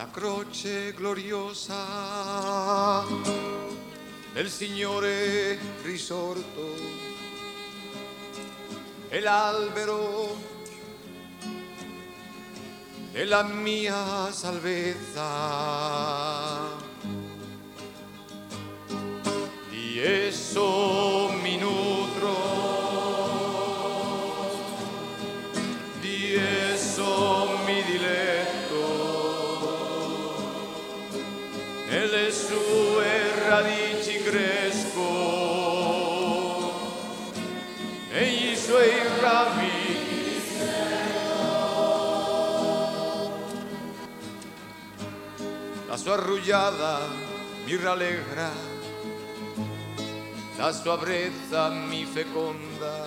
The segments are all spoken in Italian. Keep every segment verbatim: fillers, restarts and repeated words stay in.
la croce gloriosa del Signore risorto è l'albero della mia salvezza. Di esso mi nutro, di esso mi diletto, nelle sue radici cresco, negli suoi rami la sua rugiada mi rallegra, la sua brezza mi feconda,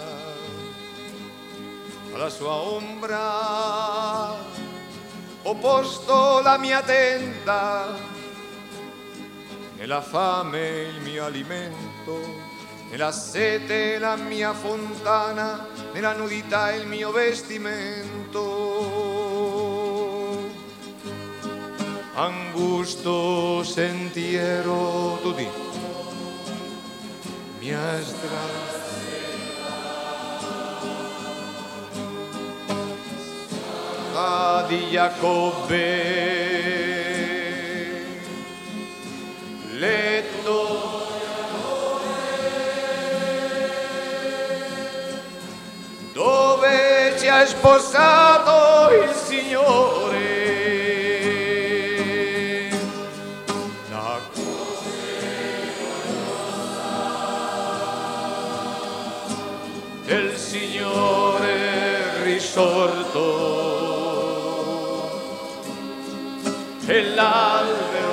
alla sua ombra ho posto la mia tenda, nella fame il mio alimento, nella sete la mia fontana, nella nudità il mio vestimento. Angusto sentiero, tu di mia strada, di Giacobbe, letto dove ci ha sposato il Signore. La del Signore risorto è l'albero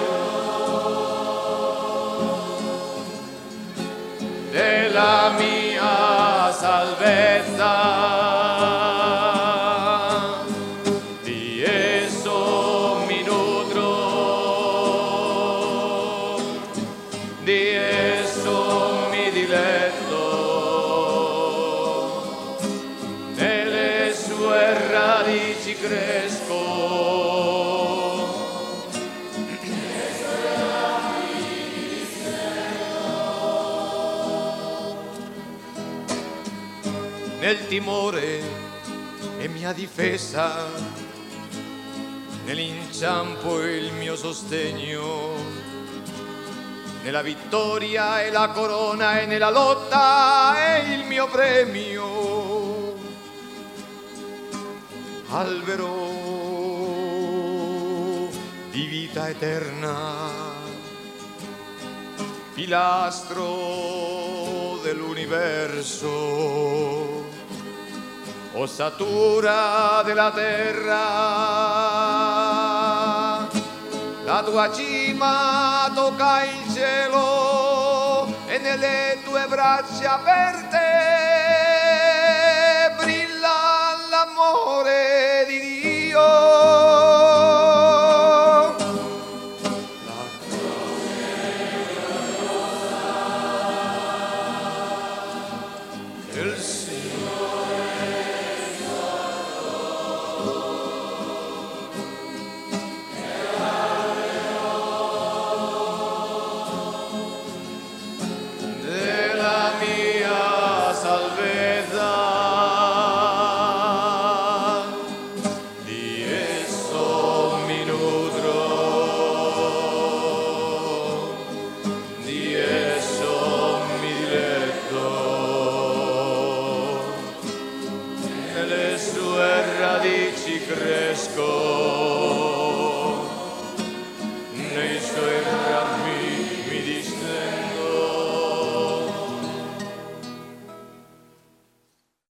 della mia salvezza. Di esso mi nutro, di esso mi diletto, nelle sue radici cresco. Nel timore è mia difesa, nell'inciampo è il mio sostegno, nella vittoria è la corona e nella lotta è il mio premio. Albero di vita eterna, pilastro dell'universo, ossatura della terra, la tua cima tocca il cielo e nelle tue braccia aperte brilla l'amore di Dio. Il